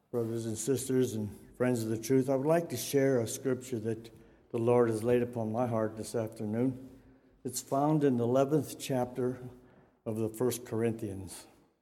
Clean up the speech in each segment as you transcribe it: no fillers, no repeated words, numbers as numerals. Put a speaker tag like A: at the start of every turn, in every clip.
A: Brothers and sisters and friends of the truth, I would like to share a scripture that the Lord has laid upon my heart this afternoon. It's found in the 11th chapter of the 1 Corinthians.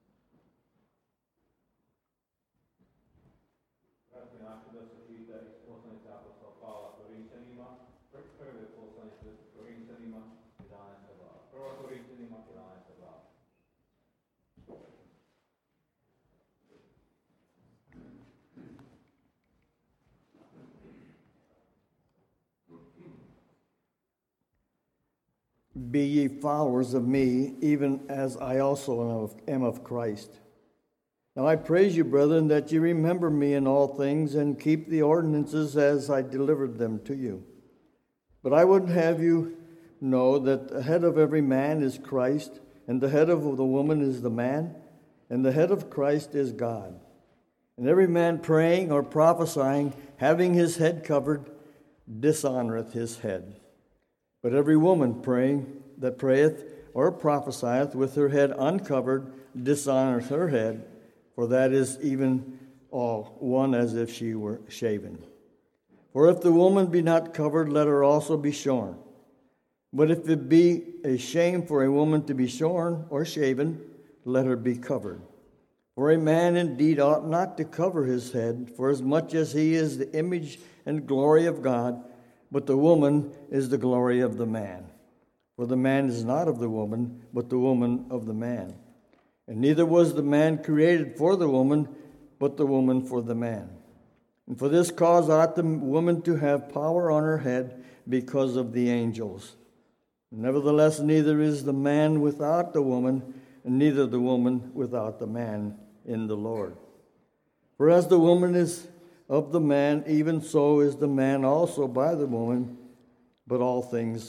A: Be ye followers of me, even as I also am of Christ. Now I praise you, brethren, that ye remember me in all things, and keep the ordinances as I delivered them to you. But I would have you know that the head of every man is Christ, and the head of the woman is the man, and the head of Christ is God. And every man praying or prophesying, having his head covered, dishonoreth his head. But every woman that prayeth or prophesieth with her head uncovered dishonoreth her head, for that is even all one as if she were shaven. For if the woman be not covered, let her also be shorn. But if it be a shame for a woman to be shorn or shaven, let her be covered. For a man indeed ought not to cover his head, forasmuch as he is the image and glory of God, but the woman is the glory of the man. For the man is not of the woman, but the woman of the man. And neither was the man created for the woman, but the woman for the man. And for this cause ought the woman to have power on her head because of the angels. Nevertheless, neither is the man without the woman, and neither the woman without the man in the Lord. For as the woman is of the man, even so is the man also by the woman, but all things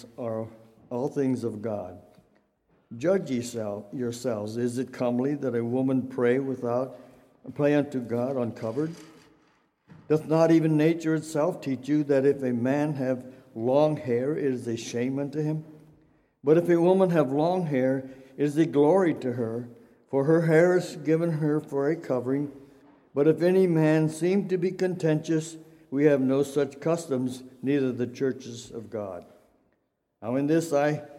A: of God. Judge yourselves, is it comely that a woman pray unto God uncovered? Doth not even nature itself teach you that if a man have long hair, it is a shame unto him? But if a woman have long hair, it is a glory to her, for her hair is given her for a covering. But if any man seem to be contentious, we have no such customs, neither the churches of God. Now in this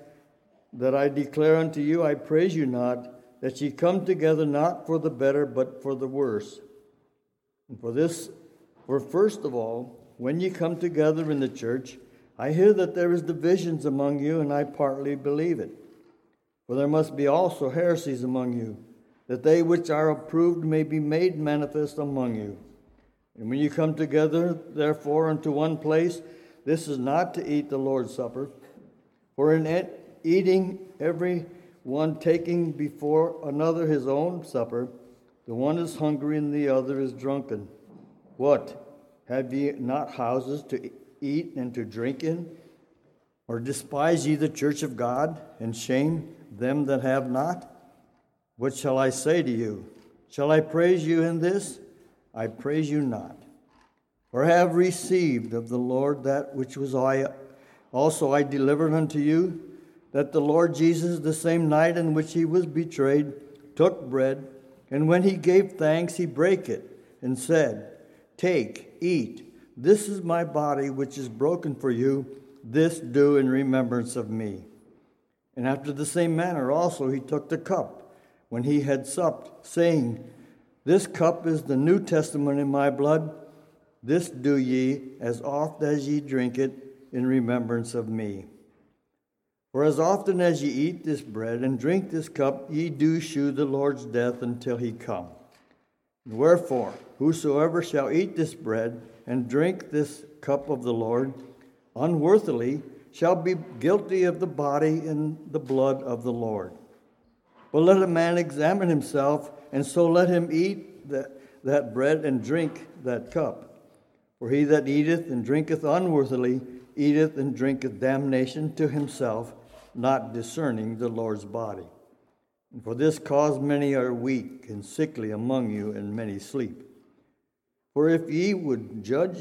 A: that I declare unto you, I praise you not, that ye come together not for the better, but for the worse. And for first of all, when ye come together in the church, I hear that there is divisions among you, and I partly believe it. For there must be also heresies among you, that they which are approved may be made manifest among you. And when you come together, therefore, unto one place, this is not to eat the Lord's Supper. For in eating, every one taking before another his own supper, the one is hungry and the other is drunken. What? Have ye not houses to eat and to drink in? Or despise ye the church of God, and shame them that have not? What shall I say to you? Shall I praise you in this? I praise you not. For I have received of the Lord that which was I delivered unto you, that the Lord Jesus, the same night in which he was betrayed, took bread, and when he gave thanks, he brake it, and said, Take, eat, this is my body which is broken for you, this do in remembrance of me. And after the same manner also he took the cup, when he had supped, saying, This cup is the New Testament in my blood. This do ye, as oft as ye drink it, in remembrance of me. For as often as ye eat this bread and drink this cup, ye do shew the Lord's death until he come. Wherefore, whosoever shall eat this bread and drink this cup of the Lord unworthily shall be guilty of the body and the blood of the Lord. But let a man examine himself, and so let him eat that bread and drink that cup. For he that eateth and drinketh unworthily eateth and drinketh damnation to himself, not discerning the Lord's body. And for this cause many are weak and sickly among you, and many sleep. For if we would judge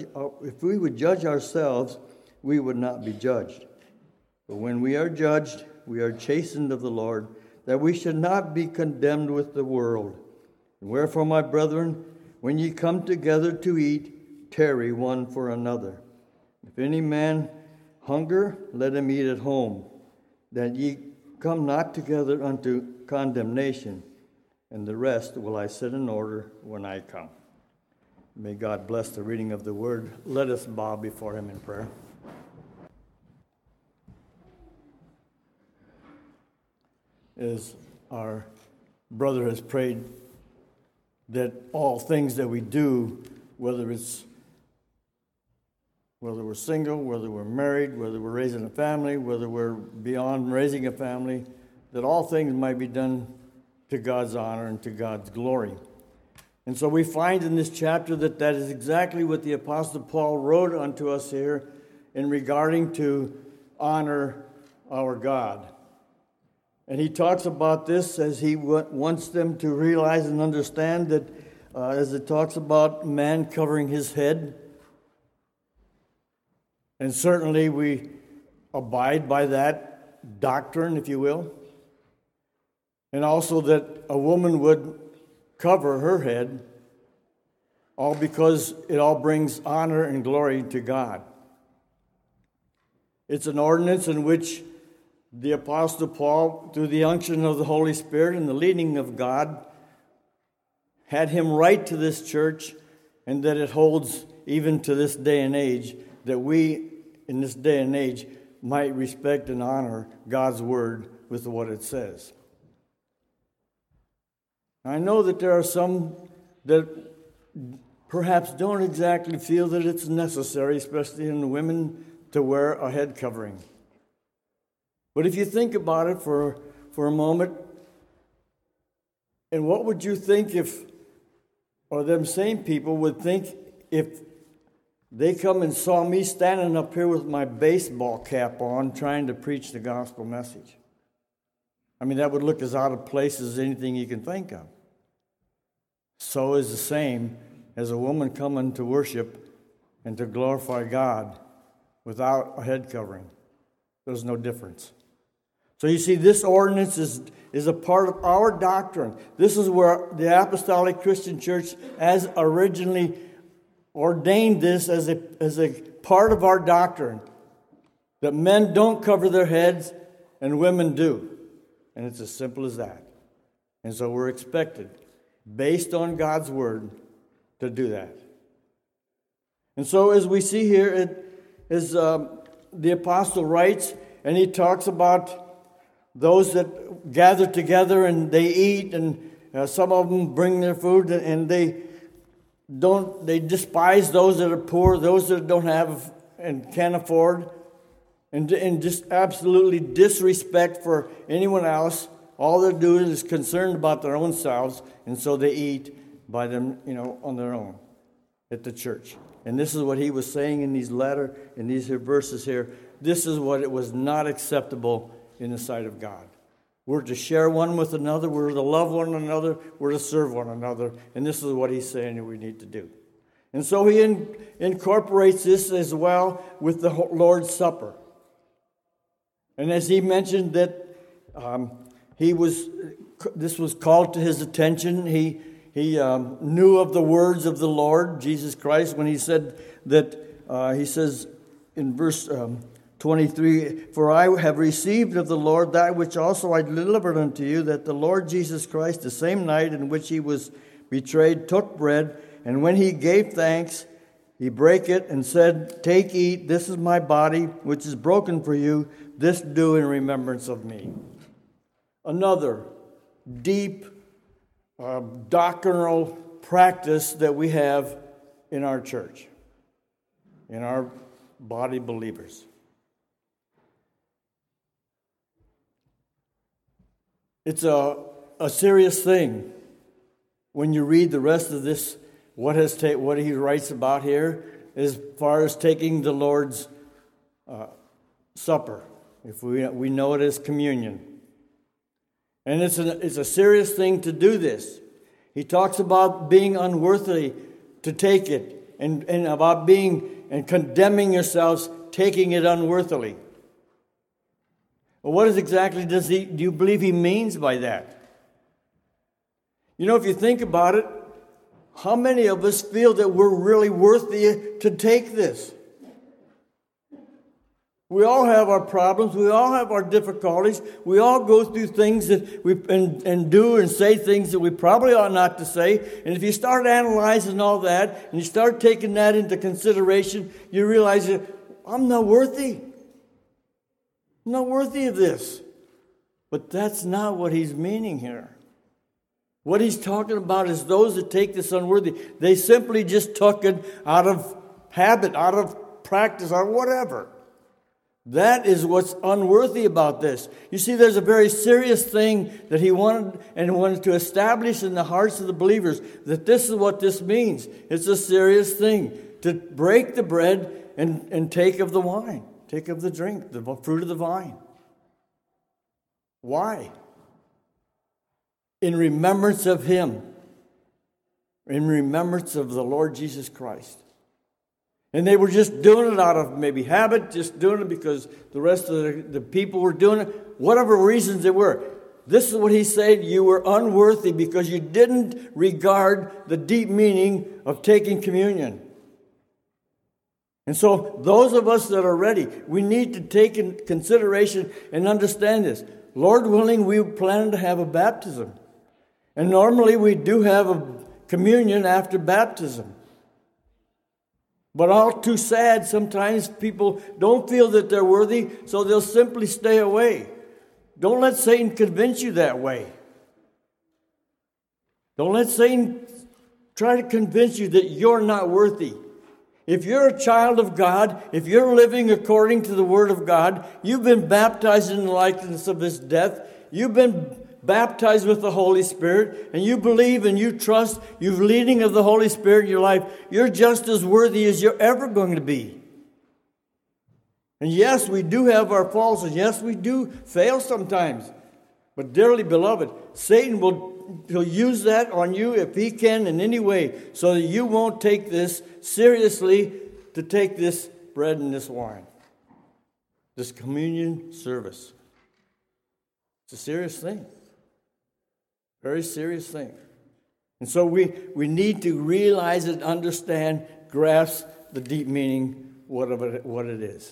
A: ourselves, we would not be judged. But when we are judged, we are chastened of the Lord, that we should not be condemned with the world. And wherefore, my brethren, when ye come together to eat, tarry one for another. If any man hunger, let him eat at home, that ye come not together unto condemnation, and the rest will I set in order when I come. May God bless the reading of the word. Let us bow before him in prayer. As our brother has prayed, that all things that we do, whether we're single, whether we're married, whether we're raising a family, whether we're beyond raising a family, that all things might be done to God's honor and to God's glory. And so we find in this chapter that is exactly what the Apostle Paul wrote unto us here in regarding to honor our God. And he talks about this as he wants them to realize and understand that as it talks about man covering his head. And certainly we abide by that doctrine, if you will. And also that a woman would cover her head, all because it all brings honor and glory to God. It's an ordinance in which the Apostle Paul, through the unction of the Holy Spirit and the leading of God, had him write to this church, and that it holds even to this day and age, that we, in this day and age, might respect and honor God's word with what it says. I know that there are some that perhaps don't exactly feel that it's necessary, especially in the women, to wear a head covering. But if you think about it for a moment, and what would you think or them same people would think if they come and saw me standing up here with my baseball cap on trying to preach the gospel message? I mean, that would look as out of place as anything you can think of. So is the same as a woman coming to worship and to glorify God without a head covering. There's no difference. So you see, this ordinance is a part of our doctrine. This is where the Apostolic Christian Church has originally ordained this as a part of our doctrine, that men don't cover their heads and women do. And it's as simple as that. And so we're expected, based on God's word, to do that. And so as we see here, the apostle writes, and he talks about those that gather together and they eat, and some of them bring their food, and they despise those that are poor, those that don't have and can't afford, and just absolutely disrespect for anyone else. All they're doing is concerned about their own selves, and so they eat by them, on their own at the church. And this is what he was saying in these verses here. This is what it was not acceptable in the sight of God. We're to share one with another. We're to love one another. We're to serve one another. And this is what he's saying that we need to do. And so he incorporates this as well with the Lord's Supper. And as he mentioned that this was called to his attention. He knew of the words of the Lord Jesus Christ when he said that, he says in verse 23, "For I have received of the Lord that which also I delivered unto you, that the Lord Jesus Christ, the same night in which he was betrayed, took bread, and when he gave thanks, he brake it and said, Take, eat, this is my body, which is broken for you. This do in remembrance of me." Another deep doctrinal practice that we have in our church, in our body believers. It's a serious thing when you read the rest of this, what he writes about here, as far as taking the Lord's Supper. If we know it as communion. And it's a serious thing to do this. He talks about being unworthy to take it, and about being and condemning yourselves taking it unworthily. Well, what exactly do you believe he means by that? If you think about it, How many of us feel that we're really worthy to take this? We all have our problems. We all have our difficulties. We all go through things that we and do and say things that we probably ought not to say. And if you start analyzing all that and you start taking that into consideration, you realize that I'm not worthy. I'm not worthy of this. But that's not what he's meaning here. What he's talking about is those that take this unworthy. They simply just took it out of habit, out of practice, or whatever. That is what's unworthy about this. You see, there's a very serious thing that he wanted to establish in the hearts of the believers, that this is what this means. It's a serious thing to break the bread and take of the wine, take of the drink, the fruit of the vine. Why? In remembrance of him, in remembrance of the Lord Jesus Christ. And they were just doing it out of maybe habit, just doing it because the rest of the people were doing it, whatever reasons they were. This is what he said: you were unworthy because you didn't regard the deep meaning of taking communion. And so those of us that are ready, we need to take in consideration and understand this. Lord willing, we plan to have a baptism. And normally we do have a communion after baptism. But all too sad, sometimes people don't feel that they're worthy, so they'll simply stay away. Don't let Satan convince you that way. Don't let Satan try to convince you that you're not worthy. If you're a child of God, if you're living according to the Word of God, you've been baptized in the likeness of His death, you've been baptized with the Holy Spirit, and you believe and you trust, you've leading of the Holy Spirit in your life, you're just as worthy as you're ever going to be. And yes, we do have our faults, and yes, we do fail sometimes. But dearly beloved, Satan he'll use that on you if he can in any way, so that you won't take this seriously, to take this bread and this wine, this communion service. It's a serious thing. Very serious thing. And so we need to realize and understand, grasp the deep meaning, what it is.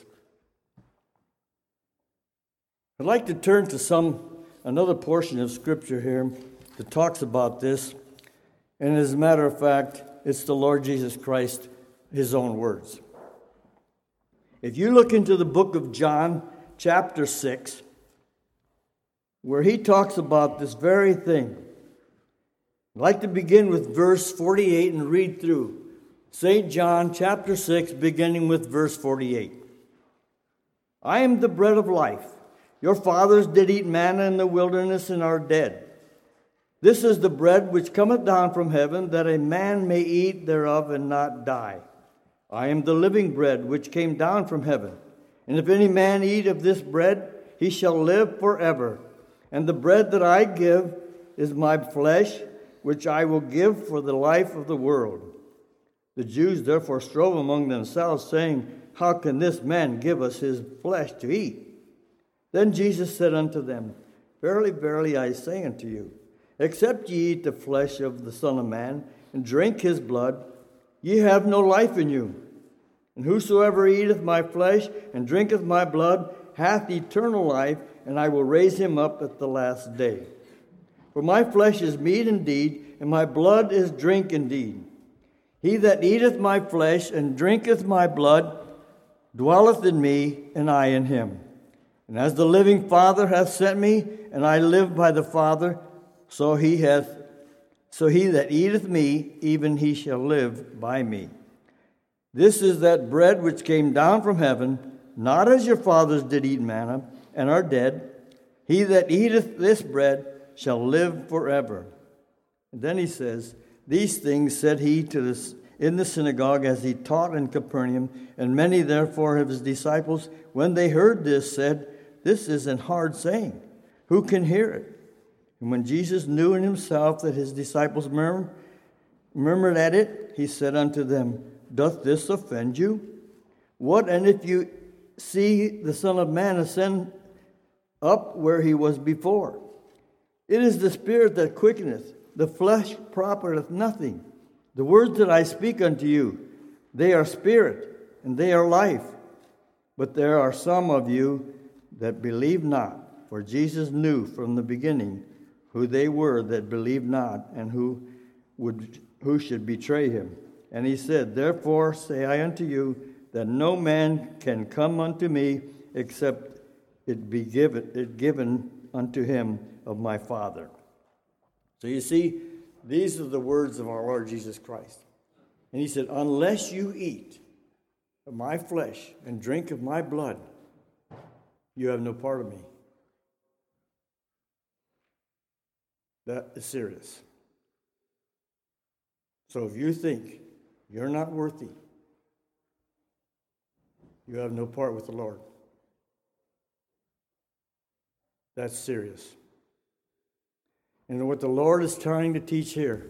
A: I'd like to turn to another portion of Scripture here that talks about this. And as a matter of fact, it's the Lord Jesus Christ, His own words. If you look into the book of John, chapter 6, where he talks about this very thing. I'd like to begin with verse 48 and read through. St. John chapter 6, beginning with verse 48. I am the bread of life. Your fathers did eat manna in the wilderness and are dead. This is the bread which cometh down from heaven, that a man may eat thereof and not die. I am the living bread which came down from heaven. And if any man eat of this bread, he shall live forever. And the bread that I give is my flesh, which I will give for the life of the world. The Jews therefore strove among themselves, saying, How can this man give us his flesh to eat? Then Jesus said unto them, Verily, verily, I say unto you, except ye eat the flesh of the Son of Man, and drink his blood, ye have no life in you. And whosoever eateth my flesh, and drinketh my blood, hath eternal life, and I will raise him up at the last day. For my flesh is meat indeed, and my blood is drink indeed. He that eateth my flesh and drinketh my blood dwelleth in me, and I in him. And as the living Father hath sent me, and I live by the Father, so he that eateth me, even he shall live by me. This is that bread which came down from heaven, not as your fathers did eat manna, and are dead. He that eateth this bread shall live forever. And then he says, These things said he in the synagogue as he taught in Capernaum. And many therefore of his disciples, when they heard this, said, This is an hard saying. Who can hear it? And when Jesus knew in himself that his disciples murmured at it, he said unto them, Doth this offend you? What, and if you see the Son of Man ascend up where he was before? It is the Spirit that quickeneth, the flesh profiteth nothing. The words that I speak unto you, they are spirit, and they are life. But there are some of you that believe not. For Jesus knew from the beginning who they were that believed not, and who should betray him. And he said, Therefore say I unto you, that no man can come unto me, except it be given unto him of my Father. So you see, these are the words of our Lord Jesus Christ. And he said, unless you eat of my flesh and drink of my blood, you have no part of me. That is serious. So if you think you're not worthy, you have no part with the Lord. That's serious. And what the Lord is trying to teach here,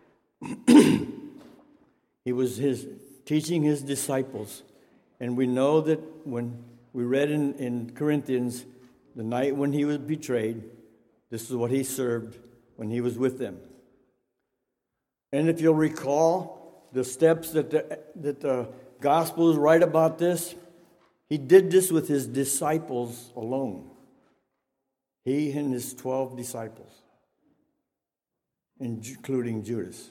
A: he was teaching his disciples. And we know that when we read in Corinthians, the night when he was betrayed, this is what he served when he was with them. And if you'll recall the steps that the Gospels write about this, he did this with his disciples alone. He and his 12 disciples, including Judas.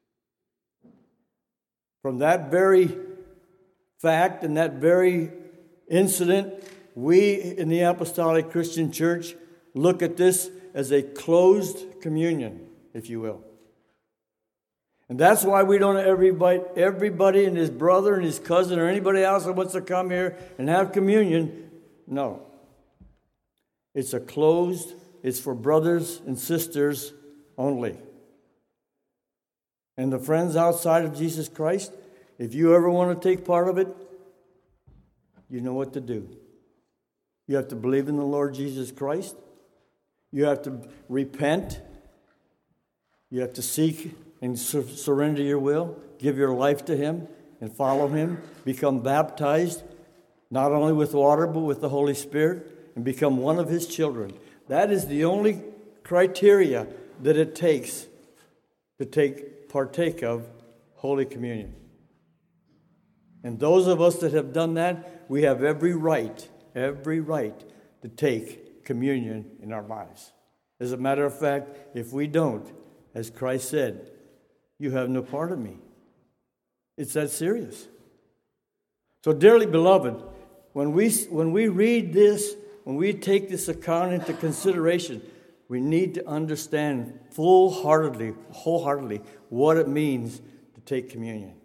A: From that very fact and that very incident, we in the Apostolic Christian Church look at this as a closed communion, if you will. And that's why we don't invite everybody and his brother and his cousin or anybody else that wants to come here and have communion. No. It's it's for brothers and sisters only. And the friends outside of Jesus Christ, if you ever want to take part of it, you know what to do. You have to believe in the Lord Jesus Christ. You have to repent. You have to seek and surrender your will, give your life to him and follow him, become baptized, not only with water but with the Holy Spirit, and become one of his children. That is the only criteria that it takes to partake of Holy Communion. And those of us that have done that, we have every right to take communion in our lives. As a matter of fact, if we don't, as Christ said, you have no part of me. It's that serious. So dearly beloved, when we read this, when we take this account into consideration, we need to understand wholeheartedly, what it means to take communion.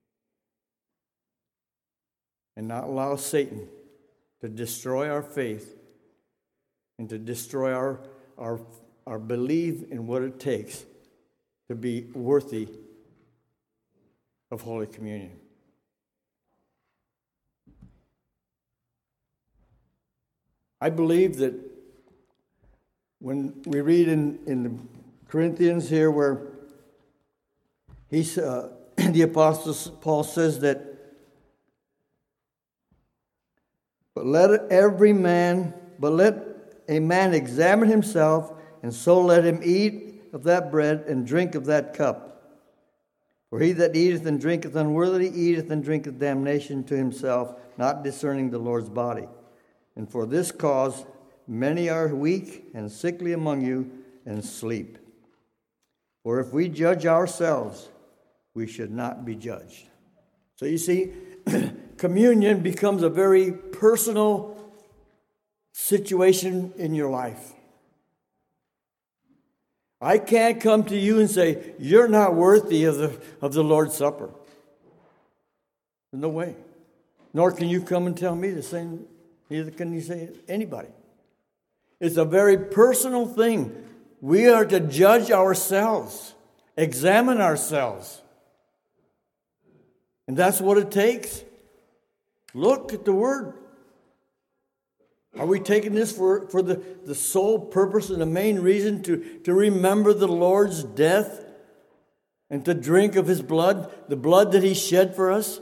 A: And not allow Satan to destroy our faith and to destroy our belief in what it takes to be worthy of Holy Communion. I believe that when we read in the Corinthians here where the Apostle Paul says that, but let a man examine himself, and so let him eat of that bread and drink of that cup. For he that eateth and drinketh unworthily eateth and drinketh damnation to himself, not discerning the Lord's body. And for this cause many are weak and sickly among you, and sleep. For if we judge ourselves, we should not be judged. So you see, communion becomes a very personal situation in your life. I can't come to you and say, you're not worthy of the Lord's Supper. There's no way. Nor can you come and tell me the same. Neither can you say anybody. It's a very personal thing. We are to judge ourselves, examine ourselves. And that's what it takes. Look at the Word. Are we taking this for the sole purpose and the main reason to remember the Lord's death and to drink of his blood, the blood that he shed for us?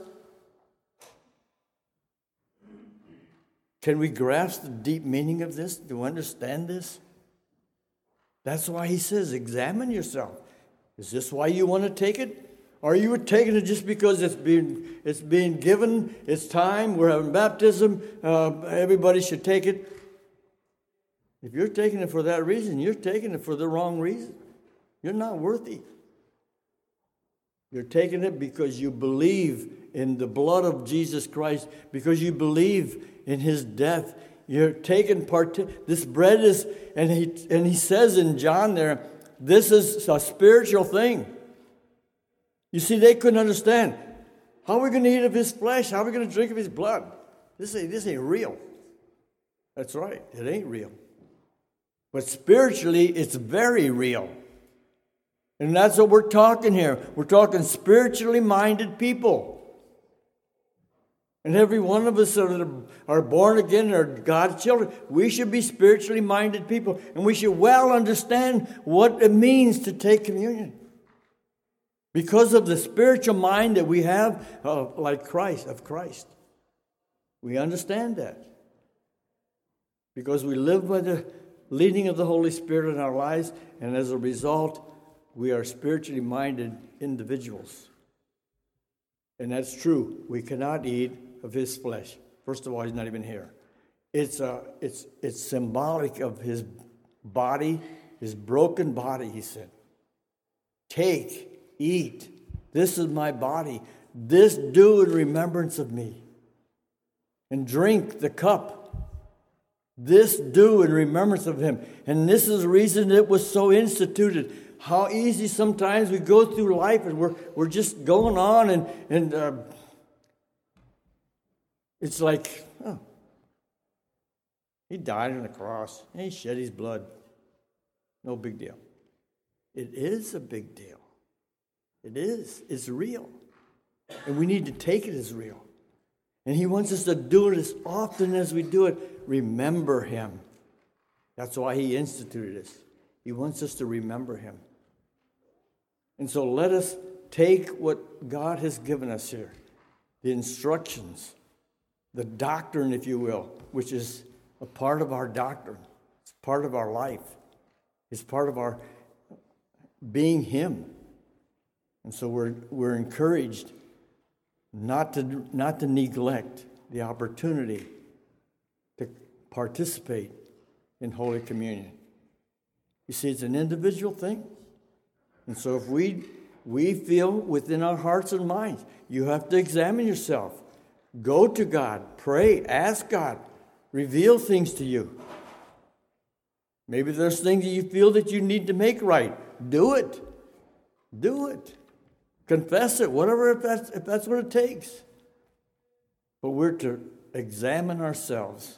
A: Can we grasp the deep meaning of this? Do we understand this? That's why he says, examine yourself. Is this why you want to take it? Are you taking it just because it's being given? It's time. We're having baptism. Everybody should take it. If you're taking it for that reason, you're taking it for the wrong reason. You're not worthy. You're taking it because you believe in the blood of Jesus Christ, because you believe in his death. You're taking part. This bread is, and he says in John there, this is a spiritual thing. You see, they couldn't understand. How are we going to eat of his flesh? How are we going to drink of his blood? This ain't real. That's right. It ain't real. But spiritually, it's very real. And that's what we're talking here. We're talking spiritually minded people. And every one of us that are born again, are God's children, we should be spiritually minded people. And we should well understand what it means to take communion. Because of the spiritual mind that we have, like Christ, of Christ. We understand that. Because we live by the leading of the Holy Spirit in our lives, and as a result, we are spiritually minded individuals. And that's true. We cannot eat of his flesh. First of all, he's not even here. It's symbolic of his body, his broken body, he said. Take, eat. This is my body. This do in remembrance of me. And drink the cup. This do in remembrance of him. And this is the reason it was so instituted. How easy sometimes we go through life and we're just going on and it's like, oh, he died on the cross. And he shed his blood. No big deal. It is a big deal. It is. It's real. And we need to take it as real. And he wants us to do it as often as we do it. Remember him. That's why he instituted this. He wants us to remember him. And so let us take what God has given us here. The instructions. The doctrine, if you will, which is a part of our doctrine. It's part of our life. It's part of our being him. And so we're encouraged not to neglect the opportunity to participate in Holy Communion. You see, it's an individual thing. And so if we feel within our hearts and minds, you have to examine yourself. Go to God, pray, ask God, reveal things to you. Maybe there's things that you feel that you need to make right. Do it. Do it. Confess it, whatever, if that's what it takes. But we're to examine ourselves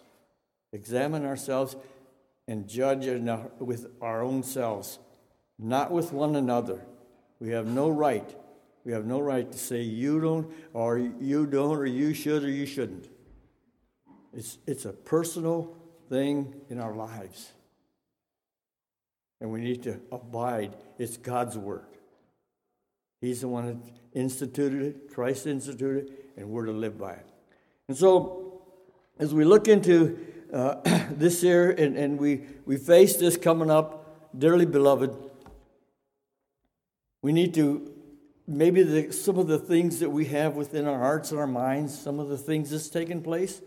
A: and judge with our own selves, not with one another. We have no right. We have no right to say you don't, or you should, or you shouldn't. It's a personal thing in our lives. And we need to abide. It's God's word. He's the one that instituted it, Christ instituted it, and we're to live by it. And so, as we look into this year, and we face this coming up, dearly beloved, we need to, maybe some of the things that we have within our hearts and our minds, some of the things that's taken place,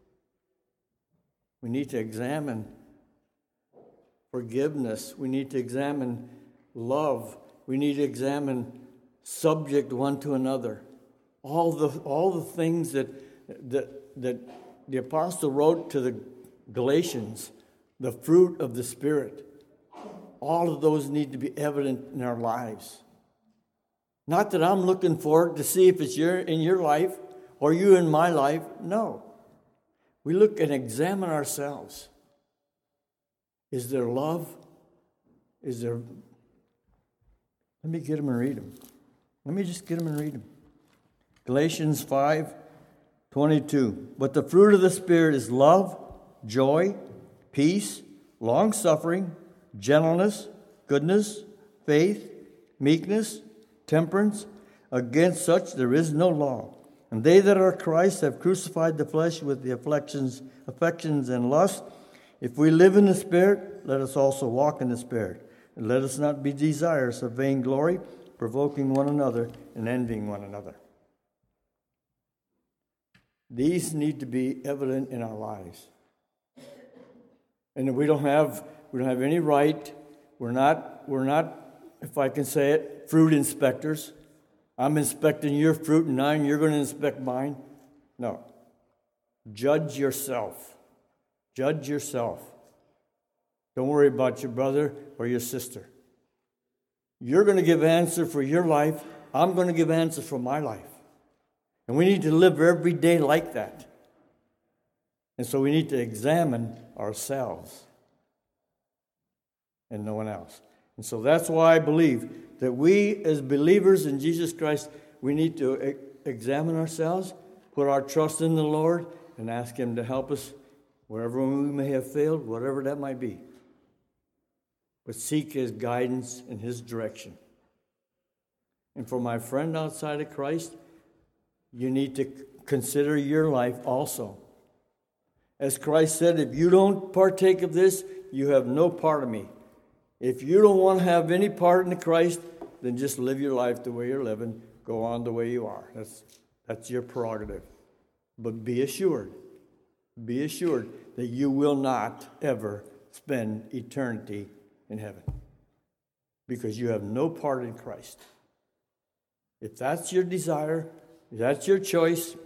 A: we need to examine forgiveness. We need to examine love. We need to examine subject one to another. All the things that the apostle wrote to the Galatians, the fruit of the Spirit, all of those need to be evident in our lives. Not that I'm looking for it to see if it's in your life or you in my life. No. We look and examine ourselves. Is there love? Is there... Let me get them and read them. Let me just get them and read them. Galatians 5:22. But the fruit of the Spirit is love, joy, peace, long-suffering, gentleness, goodness, faith, meekness, temperance. Against such there is no law. And they that are Christ have crucified the flesh with the affections and lusts. If we live in the Spirit, let us also walk in the Spirit. And let us not be desirous of vainglory, provoking one another, and envying one another. These need to be evident in our lives. And we don't have any right. We're not, if I can say it, fruit inspectors. I'm inspecting your fruit and you're going to inspect mine. No. Judge yourself. Judge yourself. Don't worry about your brother or your sister. You're going to give answer for your life. I'm going to give answer for my life. And we need to live every day like that. And so we need to examine ourselves and no one else. And so that's why I believe that we as believers in Jesus Christ, we need to examine ourselves, put our trust in the Lord, and ask Him to help us wherever we may have failed, whatever that might be. But seek His guidance and His direction. And for my friend outside of Christ, you need to consider your life also. As Christ said, if you don't partake of this, you have no part of me. If you don't want to have any part in Christ, then just live your life the way you're living. Go on the way you are. That's your prerogative. But be assured that you will not ever spend eternity in heaven, because you have no part in Christ. If that's your desire, if that's your choice,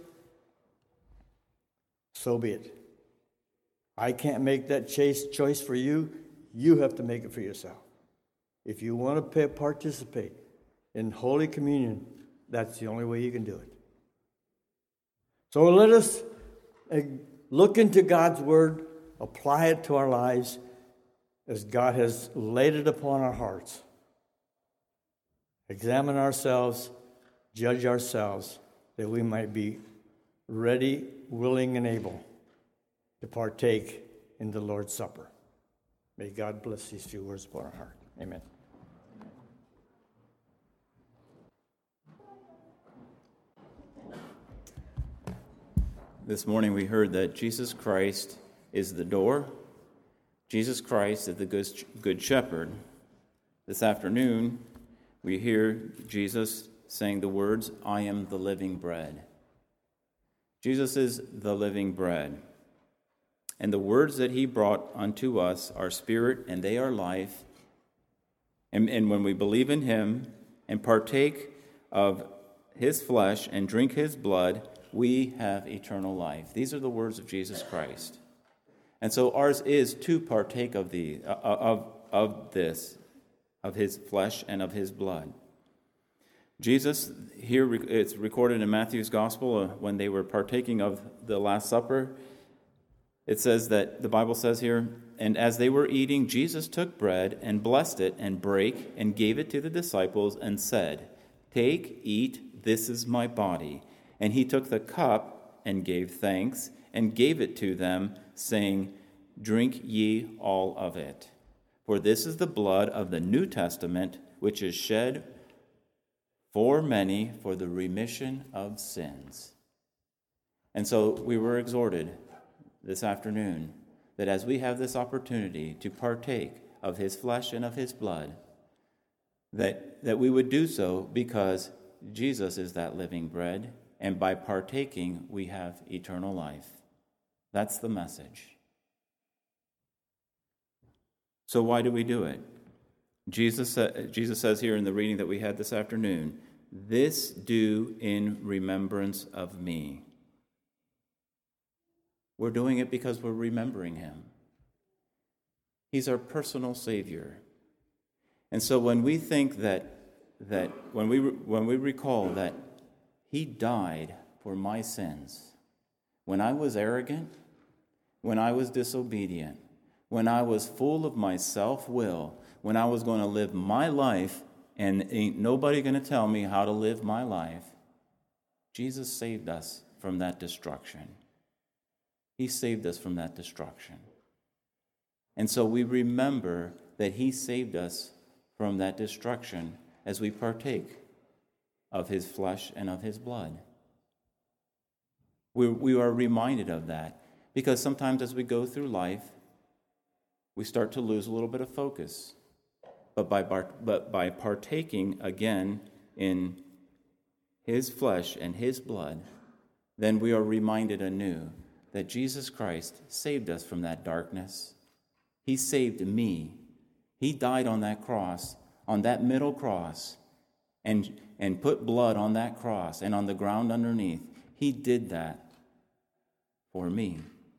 A: so be it. I can't make that choice for you. You have to make it for yourself. If you want to participate in Holy Communion, that's the only way you can do it. So let us look into God's Word, apply it to our lives as God has laid it upon our hearts. Examine ourselves, judge ourselves, that we might be ready, willing, and able to partake in the Lord's Supper. May God bless these few words upon our heart. Amen.
B: This morning we heard that Jesus Christ is the door. Jesus Christ is the good shepherd. This afternoon we hear Jesus saying the words, I am the living bread. Jesus is the living bread. And the words that He brought unto us are spirit and they are life. And when we believe in Him and partake of His flesh and drink His blood, we have eternal life. These are the words of Jesus Christ. And so ours is to partake of this, of His flesh and of His blood. Jesus, here it's recorded in Matthew's Gospel, when they were partaking of the Last Supper, it says that, the Bible says here, and as they were eating, Jesus took bread and blessed it and brake and gave it to the disciples and said, Take, eat, this is my body. And He took the cup and gave thanks and gave it to them, saying, Drink ye all of it. For this is the blood of the New Testament, which is shed for many for the remission of sins. And so we were exhorted this afternoon that as we have this opportunity to partake of His flesh and of His blood, that we would do so because Jesus is that living bread, and by partaking we have eternal life. That's the message. So why do we do it? Jesus says here in the reading that we had this afternoon, this do in remembrance of me. We're doing it because we're remembering Him. He's our personal Savior. And so when we think that when we recall that He died for my sins, when I was arrogant, when I was disobedient, when I was full of my self-will, when I was going to live my life and ain't nobody going to tell me how to live my life, Jesus saved us from that destruction. He saved us from that destruction. And so we remember that He saved us from that destruction as we partake of His flesh and of His blood. We are reminded of that because sometimes as we go through life, we start to lose a little bit of focus. but by partaking again in his flesh and his blood, then we are reminded anew that Jesus Christ saved us from that darkness. He saved me. He died on that cross, on that middle cross, and put blood on that cross and on the ground underneath. He did that for me.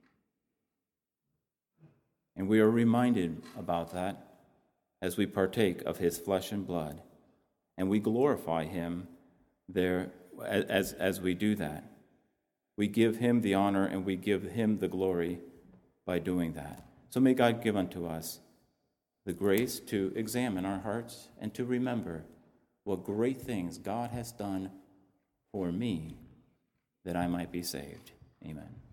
B: And we are reminded about that as we partake of his flesh and blood. And we glorify him there as we do that. We give him the honor and we give him the glory by doing that. So may God give unto us the grace to examine our hearts and to remember what great things God has done for me that I might be saved. Amen.